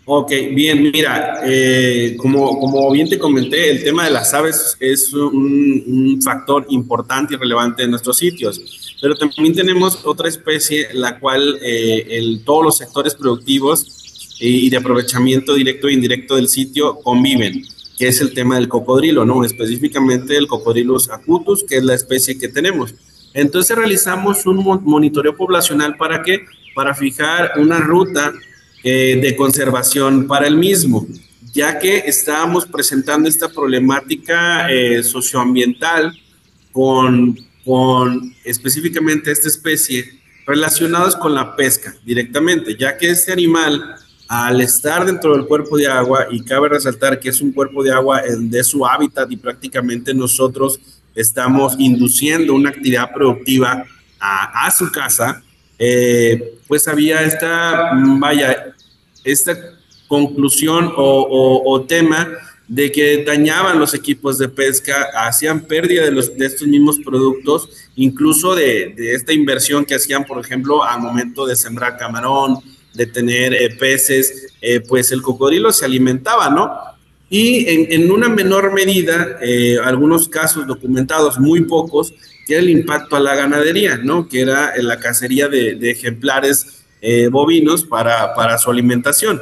Ok, bien, mira, eh, como, como bien te comenté, el tema de las aves es un, un factor importante y relevante en nuestros sitios, pero también tenemos otra especie, la cual eh, el, todos los sectores productivos y de aprovechamiento directo e indirecto del sitio conviven, que es el tema del cocodrilo, ¿no? Específicamente el Cocodrilus acutus, que es la especie que tenemos. Entonces realizamos un monitoreo poblacional, ¿para qué? Para fijar una ruta Eh, de conservación para el mismo, ya que estábamos presentando esta problemática eh, socioambiental con, con específicamente esta especie relacionados con la pesca directamente, ya que este animal, al estar dentro del cuerpo de agua, y cabe resaltar que es un cuerpo de agua de su hábitat y prácticamente nosotros estamos induciendo una actividad productiva a, a su casa, eh, pues había esta, vaya, esta conclusión o, o, o tema de que dañaban los equipos de pesca, hacían pérdida de, los, de estos mismos productos, incluso de, de esta inversión que hacían, por ejemplo, al momento de sembrar camarón, de tener eh, peces, eh, pues el cocodrilo se alimentaba, ¿no? Y en, en una menor medida, eh, algunos casos documentados, muy pocos, que era el impacto a la ganadería, ¿no? Que era en la cacería de, de ejemplares eh, bovinos para, para su alimentación.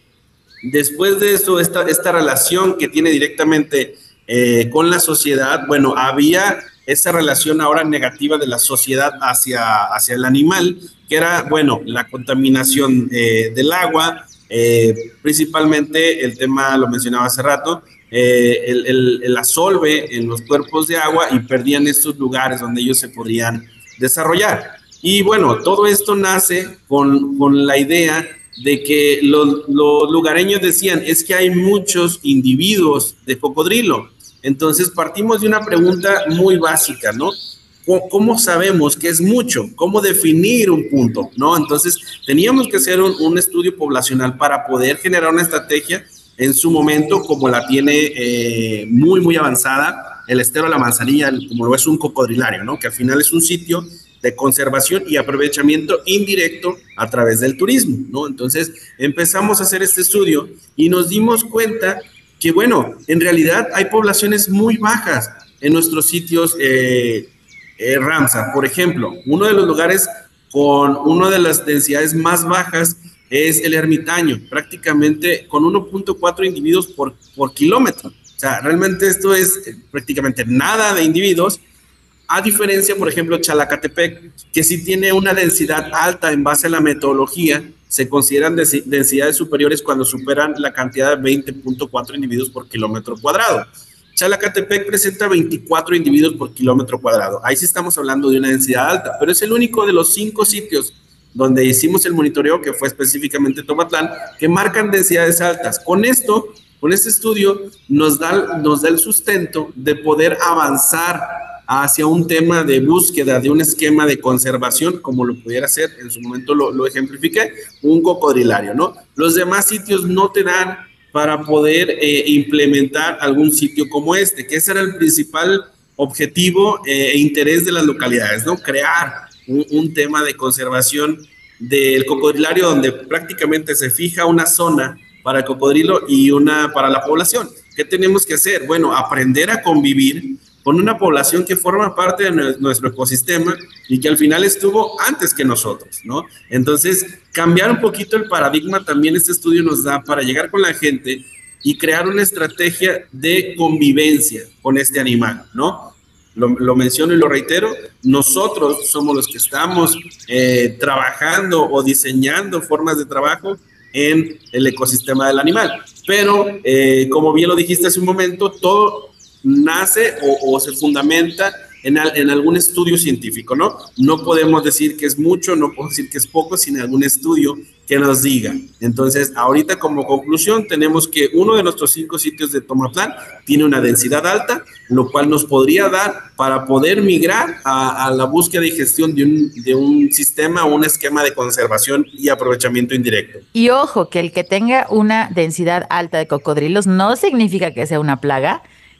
Después de eso, esta, esta relación que tiene directamente eh, con la sociedad, bueno, había esa relación ahora negativa de la sociedad hacia, hacia el animal, que era, bueno, la contaminación eh, del agua, eh, principalmente el tema, lo mencionaba hace rato, eh, el, el, el asolve en los cuerpos de agua, y perdían estos lugares donde ellos se podrían desarrollar. Y bueno, todo esto nace con, con la idea de que los, los lugareños decían, es que hay muchos individuos de cocodrilo. Entonces partimos de una pregunta muy básica, ¿no? ¿Cómo sabemos que es mucho? ¿Cómo definir un punto? ¿No? Entonces teníamos que hacer un, un estudio poblacional para poder generar una estrategia en su momento, como la tiene eh, muy, muy avanzada el Estero de la Manzanilla, como lo es un cocodrilario, ¿no? Que al final es un sitio de conservación y aprovechamiento indirecto a través del turismo, ¿no? Entonces empezamos a hacer este estudio y nos dimos cuenta que, bueno, en realidad hay poblaciones muy bajas en nuestros sitios eh, eh, Ramsar. Por ejemplo, uno de los lugares con una de las densidades más bajas es el Ermitaño, prácticamente con uno punto cuatro individuos por, por kilómetro. O sea, realmente esto es prácticamente nada de individuos, a diferencia, por ejemplo, Chalacatepec, que sí tiene una densidad alta en base a la metodología. Se consideran densidades superiores cuando superan la cantidad de veinte punto cuatro individuos por kilómetro cuadrado. Chalacatepec presenta veinticuatro individuos por kilómetro cuadrado. Ahí sí estamos hablando de una densidad alta, pero es el único de los cinco sitios donde hicimos el monitoreo, que fue específicamente Tomatlán, que marcan densidades altas. Con esto, con este estudio, nos da, nos da el sustento de poder avanzar hacia un tema de búsqueda de un esquema de conservación, como lo pudiera ser, en su momento lo, lo ejemplifiqué, un cocodrilario, ¿no? Los demás sitios no te dan para poder eh, implementar algún sitio como este, que ese era el principal objetivo eh, e interés de las localidades, ¿no? Crear un, un tema de conservación del cocodrilario donde prácticamente se fija una zona para el cocodrilo y una para la población. ¿Qué tenemos que hacer? Bueno, aprender a convivir con una población que forma parte de nuestro ecosistema y que al final estuvo antes que nosotros, ¿no? Entonces, cambiar un poquito el paradigma también este estudio nos da para llegar con la gente y crear una estrategia de convivencia con este animal, ¿no? Lo, lo menciono y lo reitero, nosotros somos los que estamos eh, trabajando o diseñando formas de trabajo en el ecosistema del animal, pero eh, como bien lo dijiste hace un momento, todo nace o, o se fundamenta en, al, en algún estudio científico, ¿no? No podemos decir que es mucho, no podemos decir que es poco, sin algún estudio que nos diga. Entonces, ahorita como conclusión, tenemos que uno de nuestros cinco sitios de Tomatlán tiene una densidad alta, lo cual nos podría dar para poder migrar a, a la búsqueda y gestión de un, de un sistema, un esquema de conservación y aprovechamiento indirecto. Y ojo, que el que tenga una densidad alta de cocodrilos no significa que sea una plaga.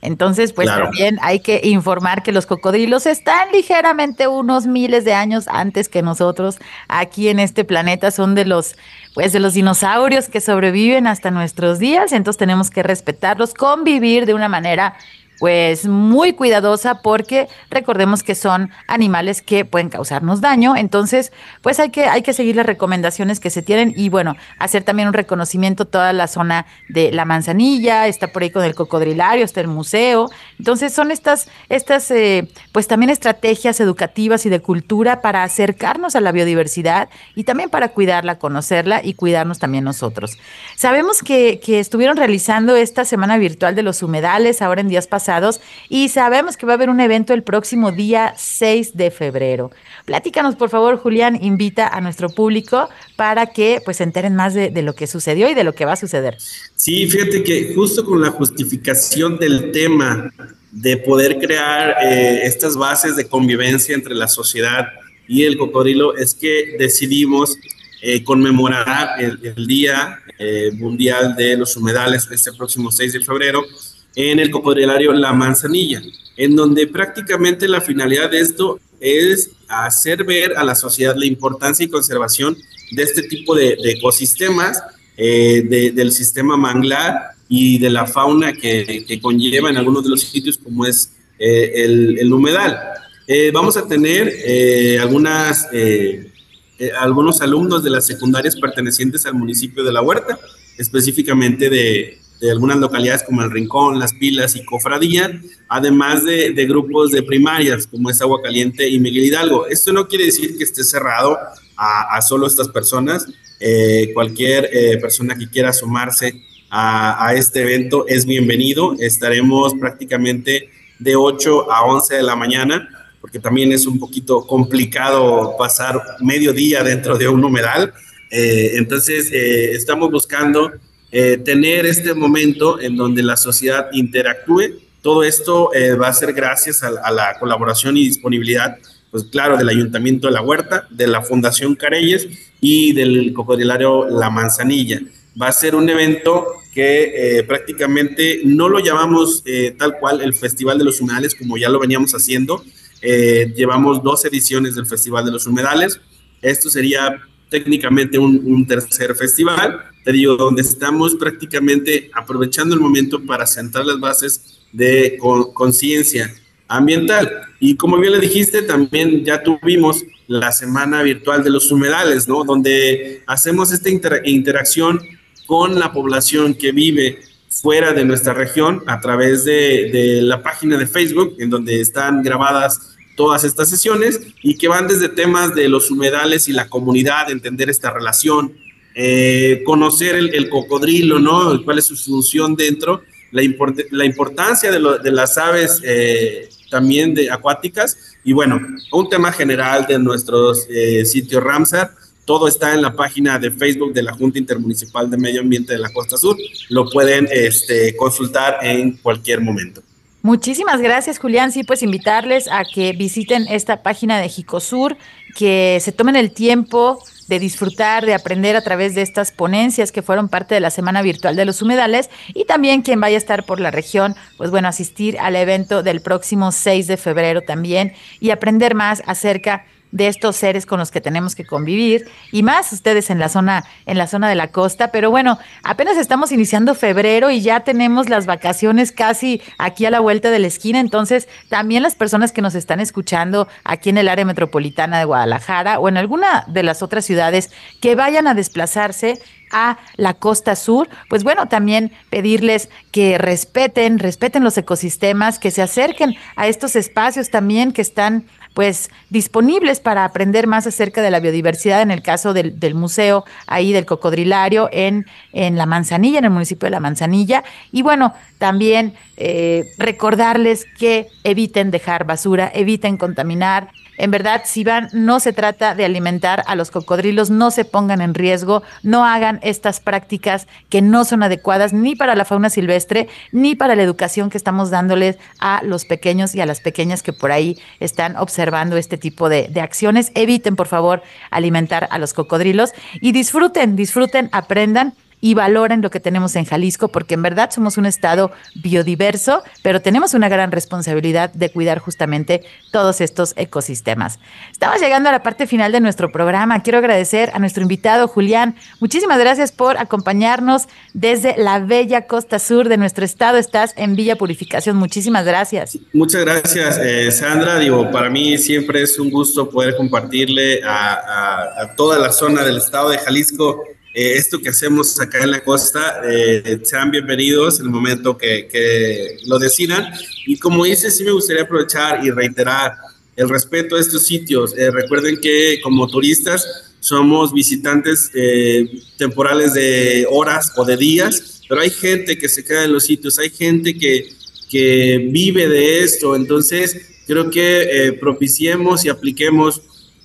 Entonces, pues Claro. también hay que informar que los cocodrilos están ligeramente unos miles de años antes que nosotros aquí en este planeta. Son de los, pues, de los dinosaurios que sobreviven hasta nuestros días. Entonces tenemos que respetarlos, convivir de una manera pues muy cuidadosa, porque recordemos que son animales que pueden causarnos daño. Entonces, pues hay que, hay que seguir las recomendaciones que se tienen y bueno, hacer también un reconocimiento. Toda la zona de la Manzanilla está por ahí con el cocodrilario, está el museo. Entonces son estas, estas eh, pues también estrategias educativas y de cultura para acercarnos a la biodiversidad y también para cuidarla, conocerla y cuidarnos también nosotros. Sabemos que, que estuvieron realizando esta semana virtual de los humedales ahora en días pasados, y sabemos que va a haber un evento el próximo día seis de febrero. Platícanos, por favor, Julián, invita a nuestro público para que pues se enteren más de, de lo que sucedió y de lo que va a suceder. Sí, fíjate que justo con la justificación del tema de poder crear eh, estas bases de convivencia entre la sociedad y el cocodrilo, es que decidimos eh, conmemorar el, el Día eh, Mundial de los Humedales este próximo seis de febrero en el cocodrilario La Manzanilla, en donde prácticamente la finalidad de esto es hacer ver a la sociedad la importancia y conservación de este tipo de, de ecosistemas, eh, de, del sistema manglar y de la fauna que, que conlleva en algunos de los sitios, como es eh, el, el humedal. Eh, vamos a tener eh, algunas, eh, eh, algunos alumnos de las secundarias pertenecientes al municipio de La Huerta, específicamente de de algunas localidades como El Rincón, Las Pilas y Cofradía, además de, de grupos de primarias como es Agua Caliente y Miguel Hidalgo. Esto no quiere decir que esté cerrado a, a solo estas personas. Eh, cualquier eh, persona que quiera sumarse a, a este evento es bienvenido. Estaremos prácticamente de ocho a once de la mañana, porque también es un poquito complicado pasar medio día dentro de un humedal. Eh, entonces, eh, estamos buscando Eh, tener este momento en donde la sociedad interactúe. Todo esto eh, va a ser gracias a, a la colaboración y disponibilidad, pues claro, del Ayuntamiento de La Huerta, de la Fundación Careyes y del cocodrilario La Manzanilla. Va a ser un evento que eh, prácticamente no lo llamamos eh, tal cual el Festival de los Humedales, como ya lo veníamos haciendo. Eh, llevamos dos ediciones del Festival de los Humedales. Esto sería técnicamente un, un tercer festival, te digo, donde estamos prácticamente aprovechando el momento para sentar las bases de conciencia ambiental. Y como bien le dijiste, también ya tuvimos la semana virtual de los humedales, ¿no? Donde hacemos esta inter interacción con la población que vive fuera de nuestra región a través de, de la página de Facebook, en donde están grabadas todas estas sesiones y que van desde temas de los humedales y la comunidad, entender esta relación, eh, conocer el, el cocodrilo, ¿no? Cuál es su función dentro, la, import la importancia de, lo, de las aves eh, también de acuáticas y bueno, un tema general de nuestros eh, sitios Ramsar. Todo está en la página de Facebook de la Junta Intermunicipal de Medio Ambiente de la Costa Sur. Lo pueden este, consultar en cualquier momento. Muchísimas gracias, Julián. Sí, pues invitarles a que visiten esta página de Jicosur, que se tomen el tiempo de disfrutar, de aprender a través de estas ponencias que fueron parte de la Semana Virtual de los Humedales, y también quien vaya a estar por la región, pues bueno, asistir al evento del próximo seis de febrero también y aprender más acerca de estos seres con los que tenemos que convivir, y más ustedes en la zona, en la zona de la costa. Pero bueno, apenas estamos iniciando febrero y ya tenemos las vacaciones casi aquí a la vuelta de la esquina. Entonces, también las personas que nos están escuchando aquí en el área metropolitana de Guadalajara o en alguna de las otras ciudades que vayan a desplazarse a la costa sur, pues bueno, también pedirles que respeten, respeten los ecosistemas, que se acerquen a estos espacios también que están pues disponibles para aprender más acerca de la biodiversidad, en el caso del, del museo ahí del cocodrilario en, en La Manzanilla, en el municipio de La Manzanilla. Y bueno, también eh, recordarles que eviten dejar basura, eviten contaminar. En verdad, si van, no se trata de alimentar a los cocodrilos, no se pongan en riesgo, no hagan estas prácticas que no son adecuadas ni para la fauna silvestre, ni para la educación que estamos dándoles a los pequeños y a las pequeñas que por ahí están observando este tipo de, de acciones. Eviten, por favor, alimentar a los cocodrilos y disfruten, disfruten, aprendan. y valoren lo que tenemos en Jalisco, porque en verdad somos un estado biodiverso, pero tenemos una gran responsabilidad de cuidar justamente todos estos ecosistemas. Estamos llegando a la parte final de nuestro programa. Quiero agradecer a nuestro invitado, Julián. Muchísimas gracias por acompañarnos desde la bella costa sur de nuestro estado. Estás en Villa Purificación. Muchísimas gracias. Muchas gracias, eh, Sandra. Digo, para mí siempre es un gusto poder compartirle a, a, a toda la zona del estado de Jalisco eh, esto que hacemos acá en la costa. Eh, sean bienvenidos en el momento que, que lo decidan. Y como dices, sí me gustaría aprovechar y reiterar el respeto a estos sitios. Eh, recuerden que como turistas somos visitantes eh, temporales de horas o de días, pero hay gente que se queda en los sitios, hay gente que, que vive de esto. Entonces creo que eh, propiciemos y apliquemos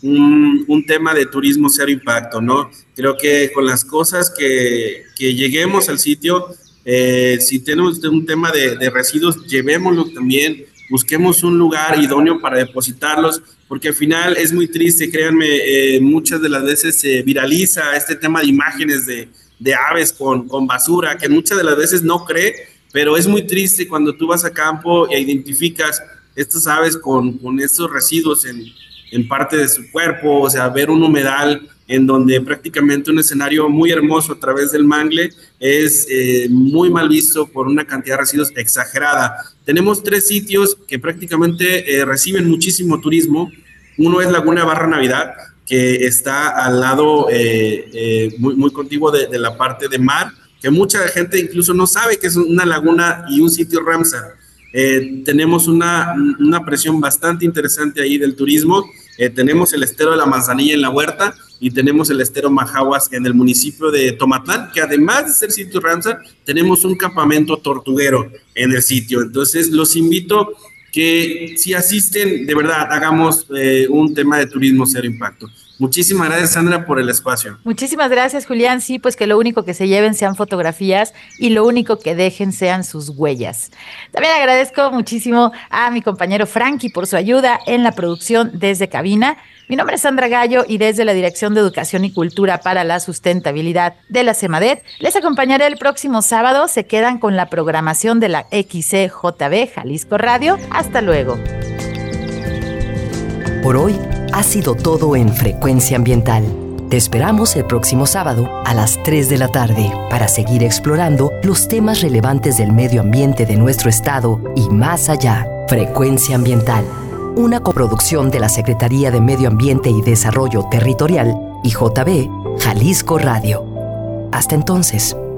un, un tema de turismo cero impacto, ¿no? Creo que con las cosas que, que lleguemos al sitio, eh, si tenemos un tema de, de residuos, llevémoslo también, busquemos un lugar idóneo para depositarlos, porque al final es muy triste, créanme, eh, muchas de las veces se viraliza este tema de imágenes de, de aves con, con basura, que muchas de las veces no cree, pero es muy triste cuando tú vas a campo e identificas estas aves con, con estos residuos en, en parte de su cuerpo, o sea, ver un humedal en donde prácticamente un escenario muy hermoso a través del mangle es eh, muy mal visto por una cantidad de residuos exagerada. Tenemos tres sitios que prácticamente eh, reciben muchísimo turismo. Uno es Laguna Barra Navidad, que está al lado eh, eh, muy, muy contiguo de, de la parte de mar, que mucha gente incluso no sabe que es una laguna y un sitio Ramsar. Eh, tenemos una, una presión bastante interesante ahí del turismo. Eh, tenemos el estero de la Manzanilla en la Huerta y tenemos el estero Majahuas en el municipio de Tomatlán, que además de ser sitio Ramsar, tenemos un campamento tortuguero en el sitio. Entonces los invito que si asisten, de verdad, hagamos eh, un tema de turismo cero impacto. Muchísimas gracias, Sandra, por el espacio. Muchísimas gracias, Julián. Sí, pues que lo único que se lleven sean fotografías y lo único que dejen sean sus huellas. También agradezco muchísimo a mi compañero Frankie por su ayuda en la producción desde cabina. Mi nombre es Sandra Gallo y desde la Dirección de Educación y Cultura para la Sustentabilidad de la CEMADET les acompañaré el próximo sábado. Se quedan con la programación de la X C J B Jalisco Radio. Hasta luego. Por hoy ha sido todo en Frecuencia Ambiental. Te esperamos el próximo sábado a las tres de la tarde para seguir explorando los temas relevantes del medio ambiente de nuestro estado y más allá. Frecuencia Ambiental, una coproducción de la Secretaría de Medio Ambiente y Desarrollo Territorial y J B Jalisco Radio. Hasta entonces.